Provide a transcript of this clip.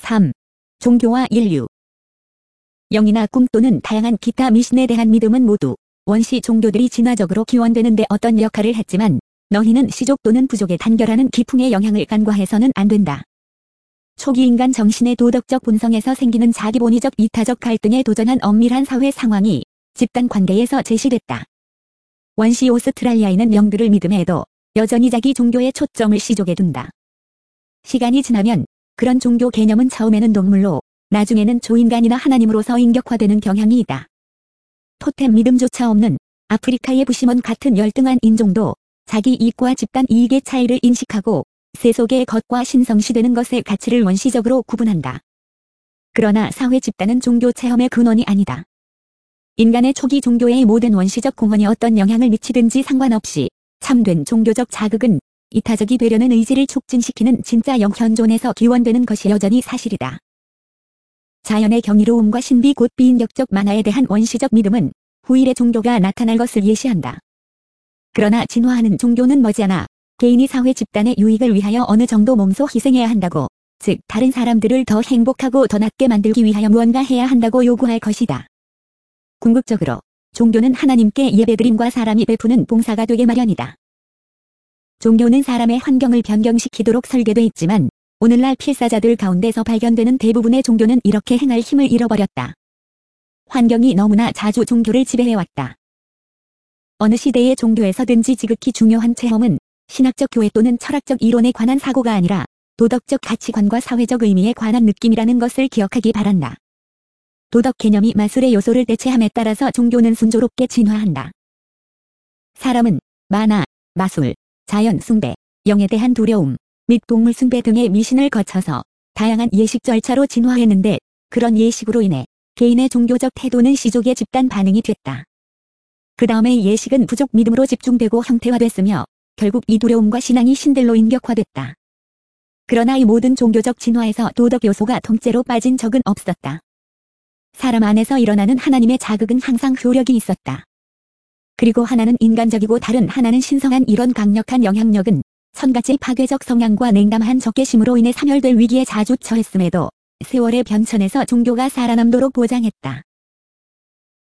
3. 종교와 인류. 영이나 꿈 또는 다양한 기타 미신에 대한 믿음은 모두 원시 종교들이 진화적으로 기원되는 데 어떤 역할을 했지만 너희는 시족 또는 부족의 단결하는 기풍의 영향을 간과해서는 안 된다. 초기 인간 정신의 도덕적 본성에서 생기는 자기본위적 이타적 갈등에 도전한 엄밀한 사회 상황이 집단 관계에서 제시됐다. 원시 오스트랄리아인은 영들을 믿음에도 여전히 자기 종교의 초점을 시족에 둔다. 시간이 지나면 그런 종교 개념은 처음에는 동물로 나중에는 조인간이나 하나님으로서 인격화되는 경향이 있다. 토템 믿음조차 없는 아프리카의 부시몬 같은 열등한 인종도 자기 이익과 집단 이익의 차이를 인식하고 세속의 것과 신성시되는 것의 가치를 원시적으로 구분한다. 그러나 사회 집단은 종교 체험의 근원이 아니다. 인간의 초기 종교의 모든 원시적 공헌이 어떤 영향을 미치든지 상관없이 참된 종교적 자극은 이타적이 되려는 의지를 촉진시키는 진짜 영현존에서 기원되는 것이 여전히 사실이다. 자연의 경이로움과 신비 곧 비인격적 만화에 대한 원시적 믿음은 후일의 종교가 나타날 것을 예시한다. 그러나 진화하는 종교는 머지않아 개인이 사회 집단의 유익을 위하여 어느 정도 몸소 희생해야 한다고, 즉 다른 사람들을 더 행복하고 더 낫게 만들기 위하여 무언가 해야 한다고 요구할 것이다. 궁극적으로 종교는 하나님께 예배드림과 사람이 베푸는 봉사가 되게 마련이다. 종교는 사람의 환경을 변경시키도록 설계돼 있지만 오늘날 필사자들 가운데서 발견되는 대부분의 종교는 이렇게 행할 힘을 잃어버렸다. 환경이 너무나 자주 종교를 지배해왔다. 어느 시대의 종교에서든지 지극히 중요한 체험은 신학적 교회 또는 철학적 이론에 관한 사고가 아니라 도덕적 가치관과 사회적 의미에 관한 느낌이라는 것을 기억하기 바란다. 도덕 개념이 마술의 요소를 대체함에 따라서 종교는 순조롭게 진화한다. 사람은 만화, 마술, 자연 숭배, 영에 대한 두려움, 및 동물 숭배 등의 미신을 거쳐서 다양한 예식 절차로 진화했는데 그런 예식으로 인해 개인의 종교적 태도는 시족의 집단 반응이 됐다. 그 다음에 예식은 부족 믿음으로 집중되고 형태화됐으며 결국 이 두려움과 신앙이 신들로 인격화됐다. 그러나 이 모든 종교적 진화에서 도덕 요소가 통째로 빠진 적은 없었다. 사람 안에서 일어나는 하나님의 자극은 항상 효력이 있었다. 그리고 하나는 인간적이고 다른 하나는 신성한 이런 강력한 영향력은 선같이 파괴적 성향과 냉담한 적개심으로 인해 사멸될 위기에 자주 처했음에도 세월의 변천에서 종교가 살아남도록 보장했다.